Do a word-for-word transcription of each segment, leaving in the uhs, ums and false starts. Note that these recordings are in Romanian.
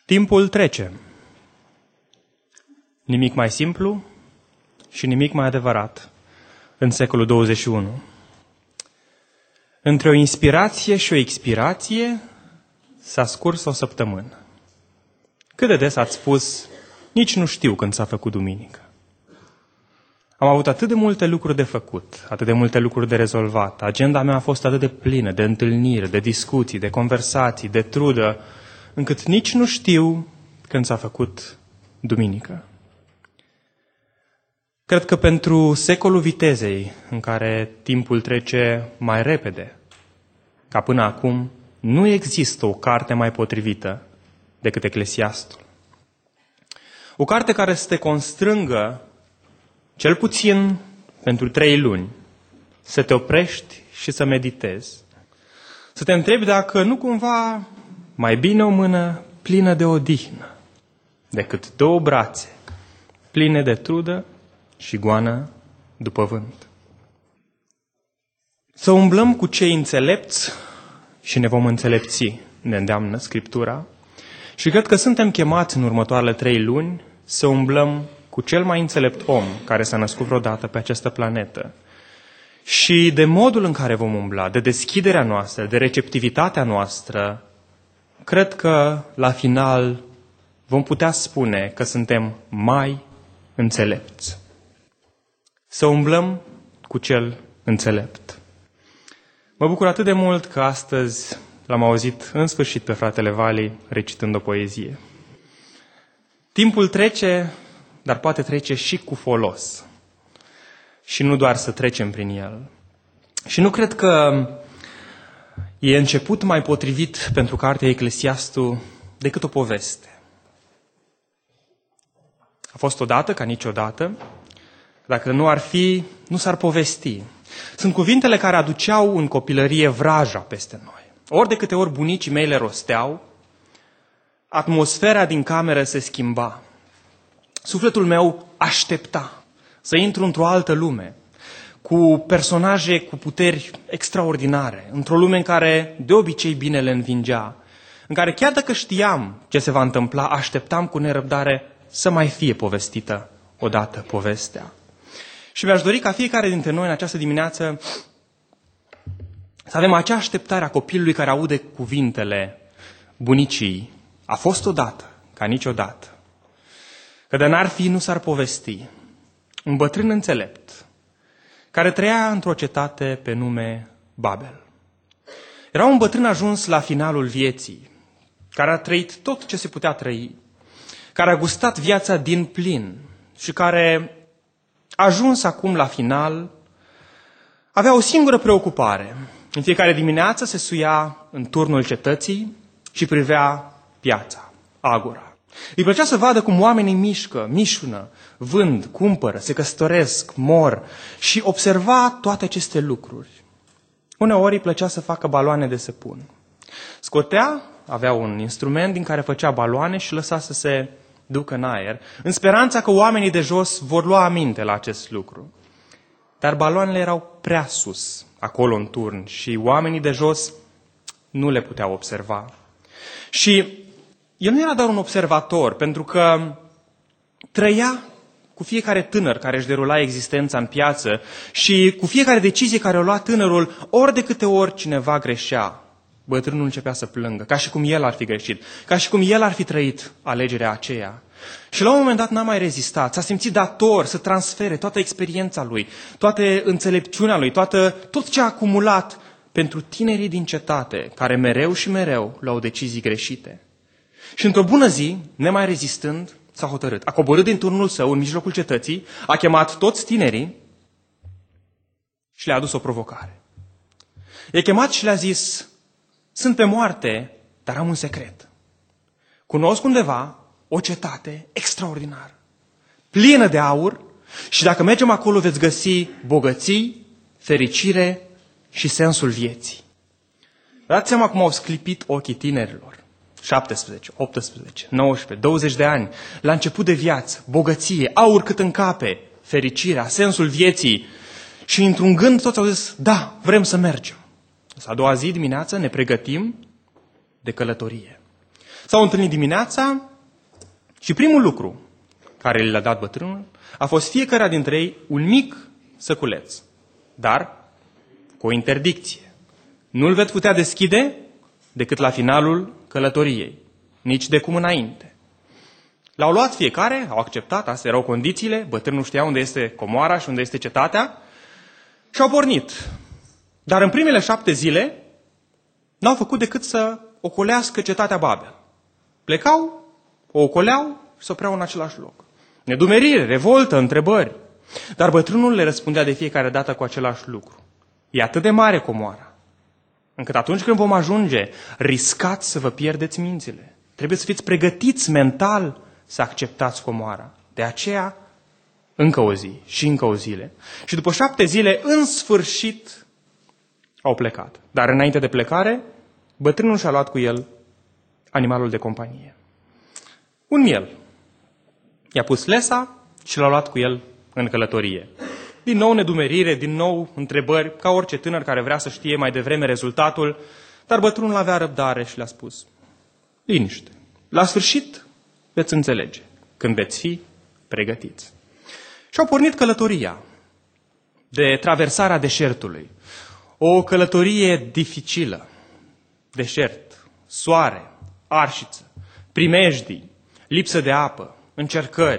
Timpul trece. Nimic mai simplu și nimic mai adevărat în secolul douăzeci și unu. Între o inspirație și o expirație s-a scurs o săptămână. Cât de des ați spus, nici nu știu când s-a făcut duminică. Am avut atât de multe lucruri de făcut, atât de multe lucruri de rezolvat. Agenda mea a fost atât de plină de întâlniri, de discuții, de conversații, de trudă, încât nici nu știu când s-a făcut duminică. Cred că pentru secolul vitezei, în care timpul trece mai repede ca până acum, nu există o carte mai potrivită decât Eclesiastul. O carte care să te constrângă, cel puțin pentru trei luni, să te oprești și să meditezi. Să te întrebi dacă nu cumva mai bine o mână plină de odihnă decât două brațe pline de trudă și goană după vânt. Să umblăm cu cei înțelepți și ne vom înțelepți, ne îndeamnă Scriptura. Și cred că suntem chemați în următoarele trei luni să umblăm cu cel mai înțelept om care s-a născut vreodată pe această planetă. Și de modul în care vom umbla, de deschiderea noastră, de receptivitatea noastră, cred că la final vom putea spune că suntem mai înțelepți. Să umblăm cu cel înțelept. Mă bucur atât de mult că astăzi l-am auzit în sfârșit pe fratele Vali recitând o poezie. Timpul trece, dar poate trece și cu folos. Și nu doar să trecem prin el. Și nu cred că e început mai potrivit pentru cartea Eclesiastul decât o poveste. A fost odată ca niciodată. Dacă nu ar fi, nu s-ar povesti. Sunt cuvintele care aduceau în copilărie vraja peste noi. Ori de câte ori bunicii mei le rosteau, atmosfera din cameră se schimba. Sufletul meu aștepta să intru într-o altă lume, cu personaje cu puteri extraordinare, într-o lume în care de obicei binele învingea, în care chiar dacă știam ce se va întâmpla, așteptam cu nerăbdare să mai fie povestită odată povestea. Și mi-aș dori ca fiecare dintre noi în această dimineață să avem acea așteptare a copilului care aude cuvintele bunicii. A fost odată, ca niciodată. Că de n-ar fi, nu s-ar povesti. Un bătrân înțelept, care trăia într-o cetate pe nume Babel. Era un bătrân ajuns la finalul vieții, care a trăit tot ce se putea trăi, care a gustat viața din plin și care a ajuns acum la final, avea o singură preocupare. În fiecare dimineață se suia în turnul cetății și privea piața, agora. Îi plăcea să vadă cum oamenii mișcă, mișună, vând, cumpără, se căsătoresc, mor și observa toate aceste lucruri. Uneori îi plăcea să facă baloane de săpun. Scotea, avea un instrument din care făcea baloane și lăsa să se ducă în aer, în speranța că oamenii de jos vor lua aminte la acest lucru. Dar baloanele erau prea sus, acolo în turn, și oamenii de jos nu le puteau observa. Și el nu era doar un observator, pentru că trăia cu fiecare tânăr care își derula existența în piață și cu fiecare decizie care o lua tânărul, ori de câte ori cineva greșea, bătrânul începea să plângă, ca și cum el ar fi greșit, ca și cum el ar fi trăit alegerea aceea. Și la un moment dat n-a mai rezistat, s-a simțit dator să transfere toată experiența lui, toată înțelepciunea lui, toată, tot ce a acumulat pentru tinerii din cetate, care mereu și mereu luau decizii greșite. Și într-o bună zi, nemai rezistând, s-a hotărât. A coborât din turnul său în mijlocul cetății, a chemat toți tinerii și le-a adus o provocare. I-a chemat și le-a zis: sunt pe moarte, dar am un secret. Cunosc undeva o cetate extraordinară, plină de aur, și dacă mergem acolo veți găsi bogății, fericire și sensul vieții. Dați seama cum au sclipit ochii tinerilor. șaptesprezece, optsprezece, nouăsprezece, douăzeci de ani, la început de viață, bogăție, aur cât în cape, fericirea, sensul vieții. Și într-un gând toți au zis: da, vrem să mergem. A doua zi dimineață ne pregătim de călătorie. S-au întâlnit dimineața și primul lucru care le-a dat bătrânul a fost fiecare dintre ei un mic săculeț, dar cu o interdicție. Nu-l veți putea deschide decât la finalul călătoriei, nici de cum înainte. L-au luat fiecare, au acceptat, astea erau condițiile, bătrânul știa unde este comoara și unde este cetatea și au pornit. Dar în primele șapte zile n-au făcut decât să ocolească cetatea Babel. Plecau, o ocoleau și se opreau în același loc. Nedumerire, revoltă, întrebări. Dar bătrânul le răspundea de fiecare dată cu același lucru. E atât de mare comoara, încât atunci când vom ajunge, riscați să vă pierdeți mințile. Trebuie să fiți pregătiți mental să acceptați comoara. De aceea, încă o zi și încă o zile. Și după șapte zile, în sfârșit, au plecat. Dar înainte de plecare, bătrânul și-a luat cu el animalul de companie. Un miel. I-a pus lesa și l-a luat cu el în călătorie. Din nou nedumerire, din nou întrebări, ca orice tânăr care vrea să știe mai devreme rezultatul, dar bătrânul avea răbdare și le-a spus: liniște, la sfârșit veți înțelege, când veți fi pregătiți. Și au pornit călătoria de traversarea deșertului. O călătorie dificilă. Deșert, soare, arșiță, primejdii, lipsă de apă, încercări,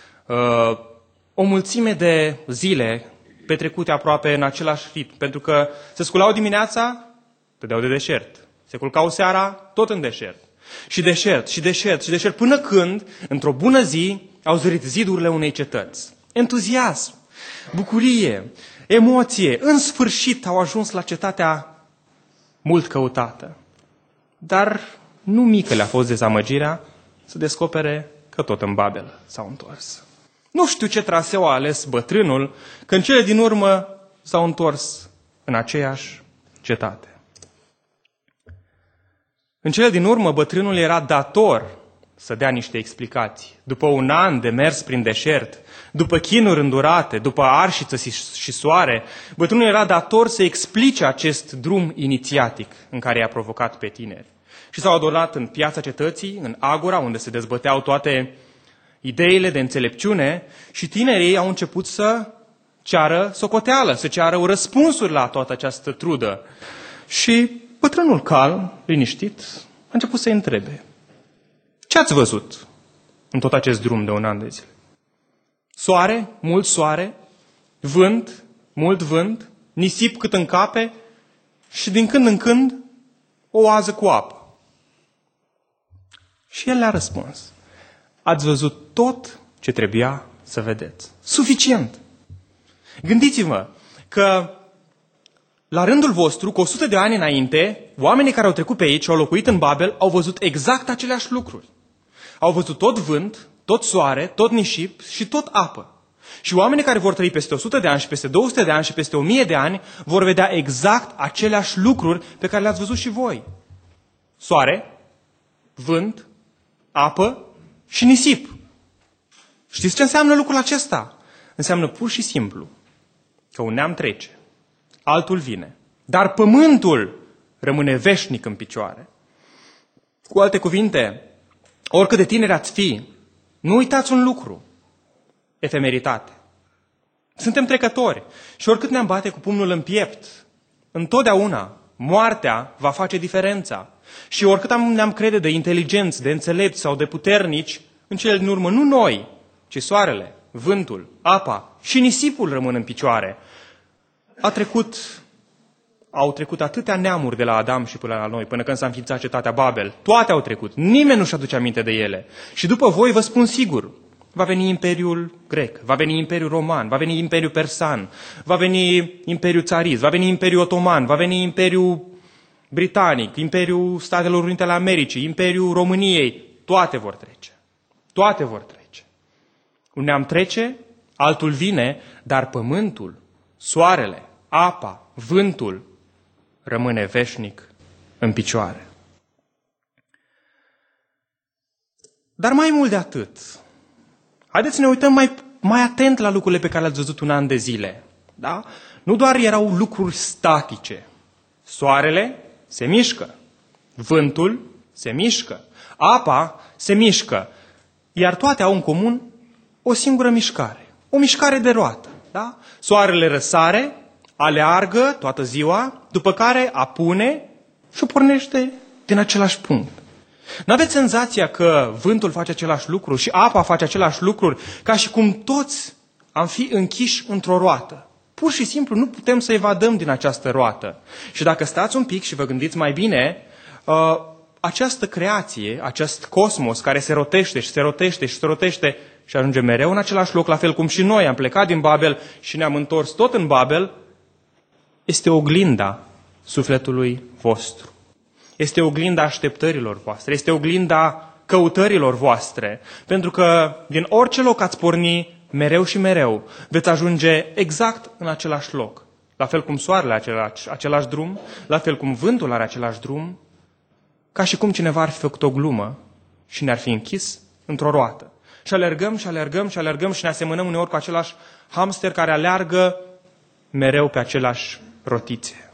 o mulțime de zile petrecute aproape în același ritm, pentru că se sculau dimineața, dădeau de deșert. Se culcau seara, tot în deșert. Și deșert, și deșert, și deșert, până când, într-o bună zi, au zărit zidurile unei cetăți. Entuziasm, bucurie, emoție, în sfârșit au ajuns la cetatea mult căutată. Dar nu mică le-a fost dezamăgirea să descopere că tot în Babel s-au întors. Nu știu ce traseu a ales bătrânul, că în cele din urmă s-au întors în aceeași cetate. În cele din urmă, bătrânul era dator să dea niște explicații. După un an de mers prin deșert, după chinuri îndurate, după arșiță și soare, bătrânul era dator să explice acest drum inițiatic în care i-a provocat pe tineri. Și s-au adunat în piața cetății, în agora, unde se dezbăteau toate ideile de înțelepciune, și tinerii au început să ceară socoteală, să ceară răspunsuri la toată această trudă. Și bătrânul calm, liniștit, a început să-i întrebe: ce ați văzut în tot acest drum de un an de zile? Soare, mult soare, vânt, mult vânt, nisip cât în cape și din când în când o oază cu apă. Și el le-a răspuns: ați văzut tot ce trebuia să vedeți. Suficient! Gândiți-vă că la rândul vostru, cu o sută de ani înainte, oamenii care au trecut pe aici și au locuit în Babel au văzut exact aceleași lucruri. Au văzut tot vânt, tot soare, tot nisip și tot apă. Și oamenii care vor trăi peste o sută de ani și peste două sute de ani și peste o mie de ani vor vedea exact aceleași lucruri pe care le-ați văzut și voi. Soare, vânt, apă și nisip. Știți ce înseamnă lucrul acesta? Înseamnă pur și simplu că un neam trece, altul vine, dar pământul rămâne veșnic în picioare. Cu alte cuvinte, oricât de tineri ați fi, nu uitați un lucru: efemeritate. Suntem trecători și oricât ne-am bate cu pumnul în piept, întotdeauna moartea va face diferența. Și oricât am, ne-am crede de inteligenți, de înțelepți sau de puternici, în cele din urmă nu noi, ci soarele, vântul, apa și nisipul rămân în picioare. A trecut, au trecut atâtea neamuri de la Adam și până la noi, până când s-a înființat cetatea Babel. Toate au trecut, nimeni nu-și aduce aminte de ele. Și după voi vă spun sigur, va veni Imperiul Grec, va veni Imperiul Roman, va veni Imperiul Persan, va veni Imperiul Țarist, va veni Imperiul Otoman, va veni Imperiul Britanic, Imperiul Statelor Unite ale Americii, Imperiul României. Toate vor trece. Toate vor trece. Un neam trece, altul vine, dar pământul, soarele, apa, vântul rămâne veșnic în picioare. Dar mai mult de atât, haideți să ne uităm mai, mai atent la lucrurile pe care le-ați văzut un an de zile. Da? Nu doar erau lucruri statice. Soarele se mișcă, vântul se mișcă, Apa se mișcă, iar toate au în comun o singură mișcare. O mișcare de roată. Da? Soarele răsare, aleargă toată ziua, după care apune și o pornește din același punct. N-aveți senzația că vântul face același lucru și apa face același lucruri, ca și cum toți am fi închiși într-o roată. Pur și simplu nu putem să evadăm din această roată. Și dacă stați un pic și vă gândiți mai bine, uh, această creație, acest cosmos care se rotește și se rotește și se rotește și ajunge mereu în același loc, la fel cum și noi am plecat din Babel și ne-am întors tot în Babel, este oglinda sufletului vostru. Este oglinda așteptărilor voastre, este oglinda căutărilor voastre, pentru că din orice loc ați porni, mereu și mereu, veți ajunge exact în același loc. La fel cum soarele are același, același drum, la fel cum vântul are același drum, ca și cum cineva ar fi făcut o glumă și ne-ar fi închis într-o roată. Și alergăm și alergăm și alergăm și ne asemănăm uneori cu același hamster care aleargă mereu pe același rotițe.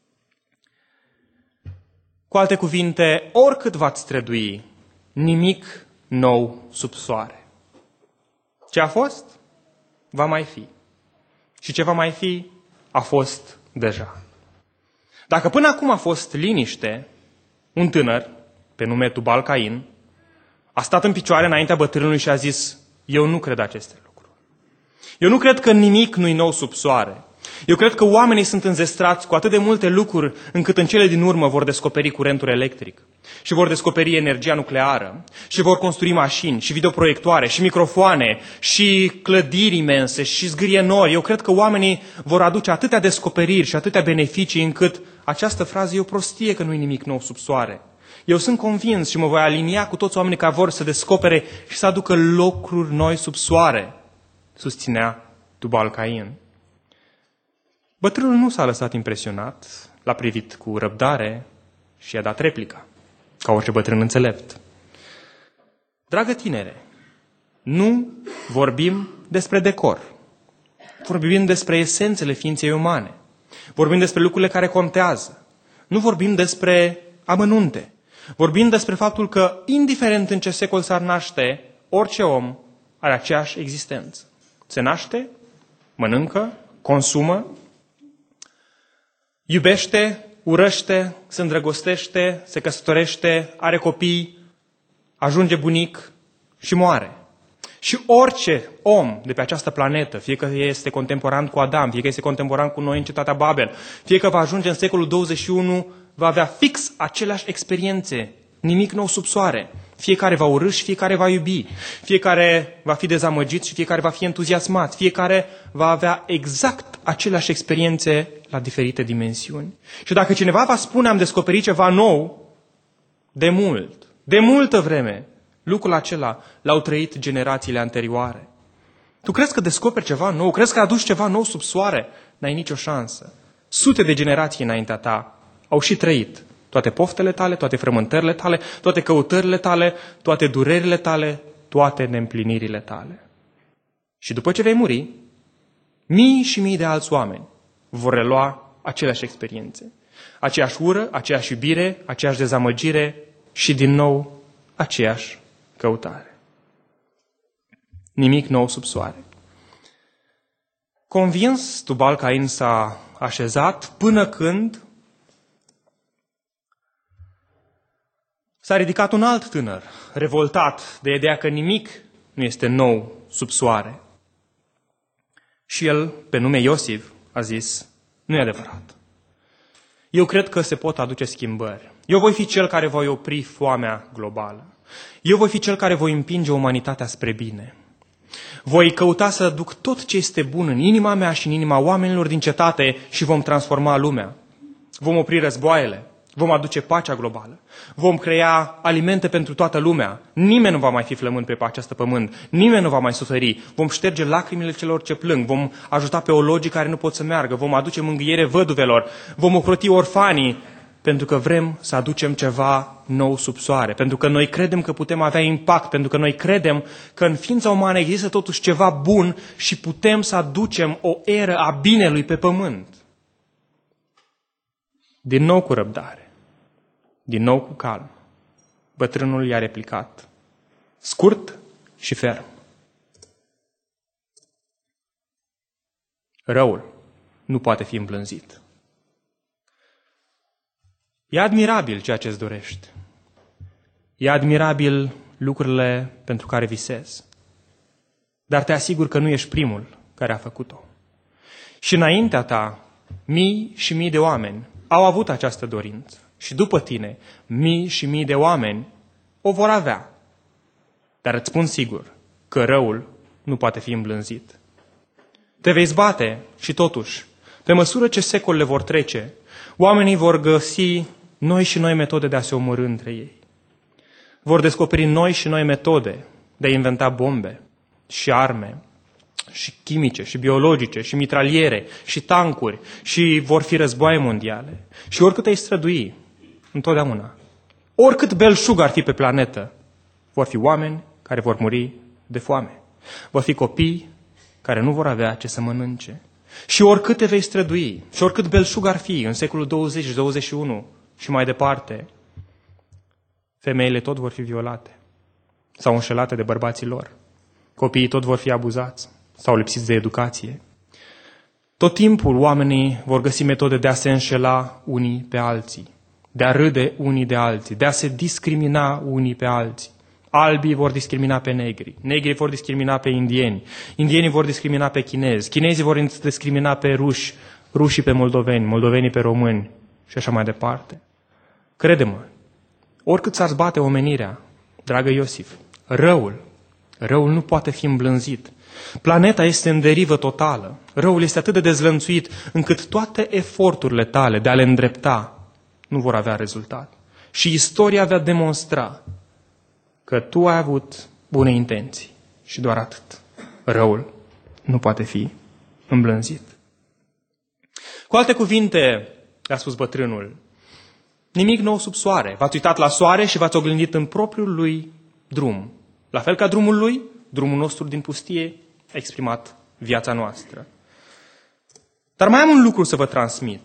Cu alte cuvinte, oricât v-ați strădui, nimic nou sub soare. Ce a fost, va mai fi. Și ce va mai fi, a fost deja. Dacă până acum a fost liniște, un tânăr, pe nume Tubal Cain, a stat în picioare înaintea bătrânului și a zis: eu nu cred aceste lucruri. Eu nu cred că nimic nu-i nou sub soare. Eu cred că oamenii sunt înzestrați cu atât de multe lucruri încât în cele din urmă vor descoperi curentul electric și vor descoperi energia nucleară și vor construi mașini și videoproiectoare și microfoane și clădiri imense și zgârie nori. Eu cred că oamenii vor aduce atâtea descoperiri și atâtea beneficii încât această frază e o prostie, că nu-i nimic nou sub soare. Eu sunt convins și mă voi alinia cu toți oamenii care vor să descopere și să aducă lucruri noi sub soare, susținea Tubal Cain. Bătrânul nu s-a lăsat impresionat, l-a privit cu răbdare și i-a dat replica, ca orice bătrân înțelept. Dragă tinere, nu vorbim despre decor, vorbim despre esențele ființei umane, vorbim despre lucrurile care contează, nu vorbim despre amănunte, vorbim despre faptul că, indiferent în ce secol s-ar naște, orice om are aceeași existență. Se naște, mănâncă, consumă, iubește, urăște, se îndrăgostește, se căsătorește, are copii, ajunge bunic și moare. Și orice om de pe această planetă, fie că este contemporan cu Adam, fie că este contemporan cu noi în cetatea Babel, fie că va ajunge în secolul douăzeci și unu, va avea fix aceleași experiențe, nimic nou sub soare. Fiecare va urâ și fiecare va iubi, fiecare va fi dezamăgit și fiecare va fi entuziasmat, fiecare va avea exact aceleași experiențe la diferite dimensiuni. Și dacă cineva va spune: am descoperit ceva nou, de mult, de multă vreme, lucrul acela l-au trăit generațiile anterioare. Tu crezi că descoperi ceva nou? Crezi că aduci ceva nou sub soare? N-ai nicio șansă. Sute de generații înaintea ta au și trăit toate poftele tale, toate frământările tale, toate căutările tale, toate durerile tale, toate neîmplinirile tale. Și după ce vei muri, mii și mii de alți oameni vor relua aceleași experiențe. Aceeași ură, aceeași iubire, aceeași dezamăgire și din nou aceeași căutare. Nimic nou sub soare. Convins, Tubal Cain s-a așezat până când s-a ridicat un alt tânăr, revoltat de ideea că nimic nu este nou sub soare. Și el, pe nume Iosif, a zis: nu e adevărat. Eu cred că se pot aduce schimbări. Eu voi fi cel care voi opri foamea globală. Eu voi fi cel care voi împinge umanitatea spre bine. Voi căuta să aduc tot ce este bun în inima mea și în inima oamenilor din cetate și vom transforma lumea. Vom opri războaiele. Vom aduce pacea globală. Vom crea alimente pentru toată lumea. Nimeni nu va mai fi flămând pe această pământ. Nimeni nu va mai suferi. Vom șterge lacrimile celor ce plâng. Vom ajuta pe ologii care nu pot să meargă. Vom aduce mângâiere văduvelor. Vom ocroti orfanii. Pentru că vrem să aducem ceva nou sub soare. Pentru că noi credem că putem avea impact. Pentru că noi credem că în ființa umană există totuși ceva bun și putem să aducem o eră a binelui pe pământ. Din nou cu răbdare. Din nou cu calm. Bătrânul i-a replicat, scurt și ferm. Răul nu poate fi îmblânzit. E admirabil ceea ce îți dorești. E admirabil lucrurile pentru care visezi. Dar te asigur că nu ești primul care a făcut-o. Și înaintea ta, mii și mii de oameni au avut această dorință. Și după tine, mii și mii de oameni o vor avea. Dar îți spun sigur că răul nu poate fi îmblânzit. Te vei zbate și totuși, pe măsură ce secolele vor trece, oamenii vor găsi noi și noi metode de a se omorî între ei. Vor descoperi noi și noi metode de a inventa bombe și arme și chimice și biologice și mitraliere și tancuri și vor fi războaie mondiale. Și oricât ai strădui, întotdeauna, oricât belșug ar fi pe planetă, vor fi oameni care vor muri de foame. Vor fi copii care nu vor avea ce să mănânce. Și oricât te vei strădui, și oricât belșug ar fi în secolul douăzeci, douăzeci și unu și mai departe, femeile tot vor fi violate sau înșelate de bărbații lor. Copiii tot vor fi abuzați sau lipsiți de educație. Tot timpul oamenii vor găsi metode de a se înșela unii pe alții, de a râde unii de alții, de a se discrimina unii pe alții. Albii vor discrimina pe negri, negrii vor discrimina pe indieni, indienii vor discrimina pe chinezi, chinezii vor discrimina pe ruși, rușii pe moldoveni, moldovenii pe români și așa mai departe. Crede-mă, oricât s-ar zbate omenirea, dragă Iosif, răul, răul nu poate fi îmblânzit. Planeta este în derivă totală. Răul este atât de dezlănțuit încât toate eforturile tale de a le îndrepta nu vor avea rezultat. Și istoria va demonstra că tu ai avut bune intenții și doar atât. Răul nu poate fi îmblânzit. Cu alte cuvinte, a spus bătrânul, nimic nou sub soare. V-ați uitat la soare și v-ați oglindit în propriul lui drum. La fel ca drumul lui, drumul nostru din pustie a exprimat viața noastră. Dar mai am un lucru să vă transmit.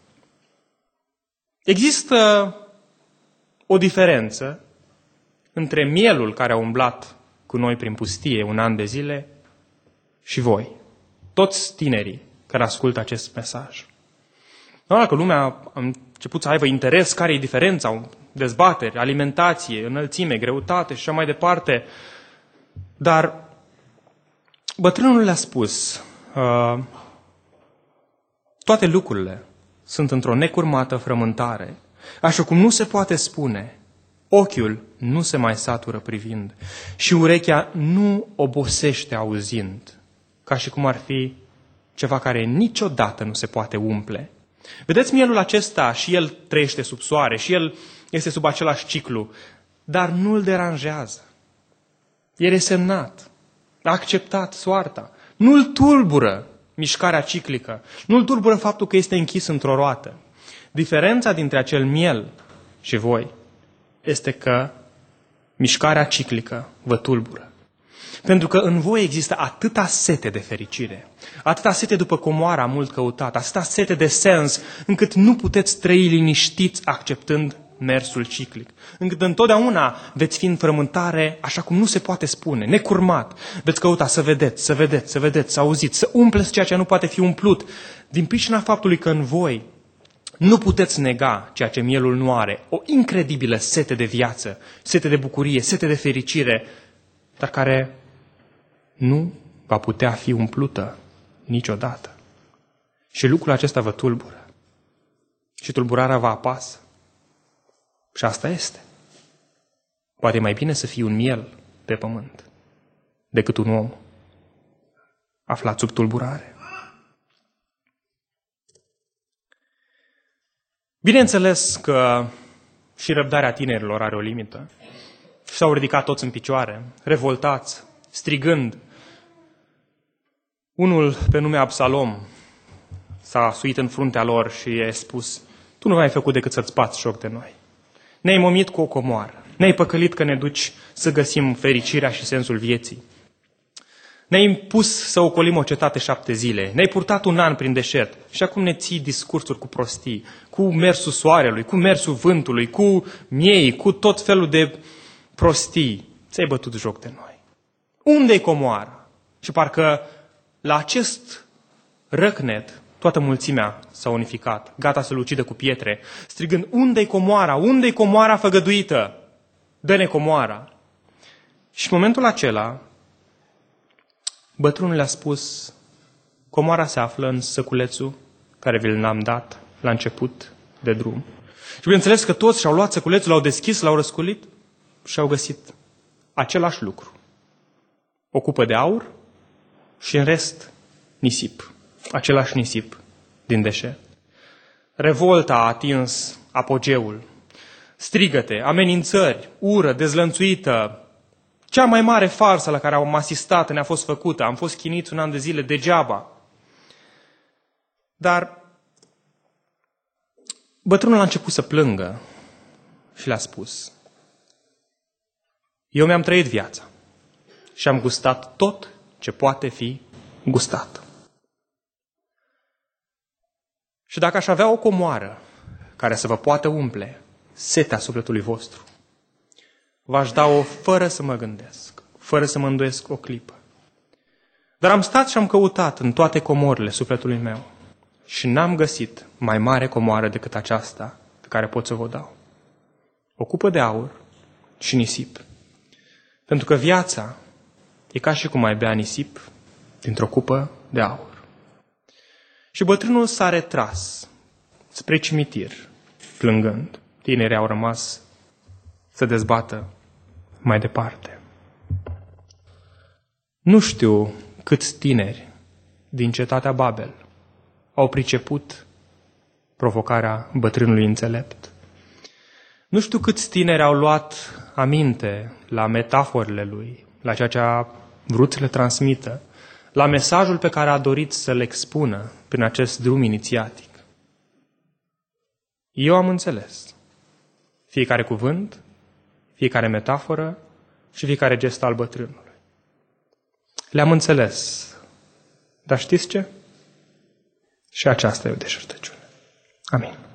Există o diferență între mielul care a umblat cu noi prin pustie un an de zile și voi, toți tinerii care ascultă acest mesaj. Doar că lumea a început să aibă interes, care e diferența, dezbateri, alimentație, înălțime, greutate și așa mai departe, dar bătrânul le-a spus, uh, toate lucrurile sunt într-o necurmată frământare, așa cum nu se poate spune, ochiul nu se mai satură privind și urechea nu obosește auzind, ca și cum ar fi ceva care niciodată nu se poate umple. Vedeți, mielul acesta și el trăiește sub soare și el este sub același ciclu, dar nu îl deranjează. E resemnat, a acceptat soarta, nu îl tulbură mișcarea ciclică, nu îl tulbură faptul că este închis într-o roată. Diferența dintre acel miel și voi este că mișcarea ciclică vă tulbură. Pentru că în voi există atâta sete de fericire, atâta sete după comoara mult căutată, atâta sete de sens, încât nu puteți trăi liniștiți acceptând mersul ciclic. Încât întotdeauna veți fi în frământare, așa cum nu se poate spune, necurmat. Veți căuta să vedeți, să vedeți, să vedeți, să auziți, să umpleți ceea ce nu poate fi umplut. Din pricina faptului că în voi nu puteți nega ceea ce mielul nu are, o incredibilă sete de viață, sete de bucurie, sete de fericire, dar care nu va putea fi umplută niciodată. Și lucrul acesta vă tulbură. Și tulburarea vă apasă. Și asta este. Poate mai bine să fii un miel pe pământ decât un om aflat sub tulburare. Bineînțeles că și răbdarea tinerilor are o limită. Și s-au ridicat toți în picioare, revoltați, strigând. Unul pe nume Absalom s-a suit în fruntea lor și i-a spus: tu nu ai făcut decât să-ți bați joc de noi. Ne-ai momit cu o comoară, ne-ai păcălit că ne duci să găsim fericirea și sensul vieții. Ne-ai impus să ocolim o cetate șapte zile, ne-ai purtat un an prin deșert și acum ne ții discursuri cu prostii, cu mersul soarelui, cu mersul vântului, cu miei, cu tot felul de prostii. Ți-ai bătut joc de noi. Unde-i comoara? Și parcă la acest răcnet toată mulțimea s-a unificat, gata să-l ucidă cu pietre, strigând, unde-i comoara? Unde-i comoara făgăduită? Dă-ne comoara! Și în momentul acela, bătrânul le-a spus, comoara se află în săculețul care vi l-am dat la început de drum. Și bineînțeles că toți și-au luat săculețul, l-au deschis, l-au răscolit și au găsit același lucru. O cupă de aur și în rest nisip. Același nisip din deșert. Revolta a atins apogeul. Strigăte, amenințări, ură dezlănțuită. Cea mai mare farsă la care am asistat ne-a fost făcută. Am fost chiniți un an de zile degeaba. Dar bătrânul a început să plângă și le-a spus, eu mi-am trăit viața și am gustat tot ce poate fi gustat. Și dacă aș avea o comoară care să vă poată umple setea sufletului vostru, v-aș da-o fără să mă gândesc, fără să mă îndoiesc o clipă. Dar am stat și am căutat în toate comorile sufletului meu și n-am găsit mai mare comoară decât aceasta pe care pot să vă dau. O cupă de aur și nisip. Pentru că viața e ca și cum ai bea nisip dintr-o cupă de aur. Și bătrânul s-a retras spre cimitir, plângând. Tinerii au rămas să dezbată mai departe. Nu știu câți tineri din cetatea Babel au priceput provocarea bătrânului înțelept. Nu știu câți tineri au luat aminte la metaforele lui, la ceea ce a vrut să le transmită, la mesajul pe care a dorit să-l expună prin acest drum inițiatic. Eu am înțeles fiecare cuvânt, fiecare metaforă și fiecare gest al bătrânului. Le-am înțeles. Dar știți ce? Și aceasta e o deșertăciune. Amin.